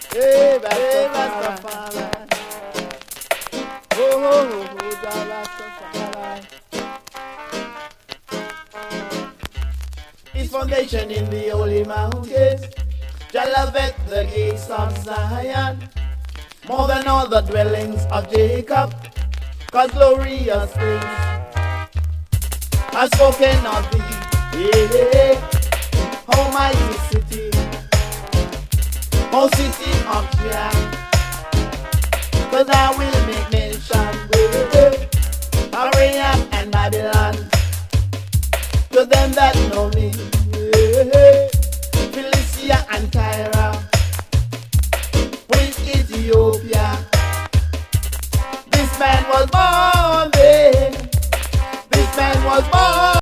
Hey, Rastafari. Jah Rastafari. His foundation in the holy mountains, Jah loveth the gates of Zion, more than all the dwellings of Jacob, 'cause glorious things are spoken of thee. Yeah, almighty city, O city of Jah, 'cause I will make mention with Arab and Babylon, to them that know me, yeah. Philistia and Tyre,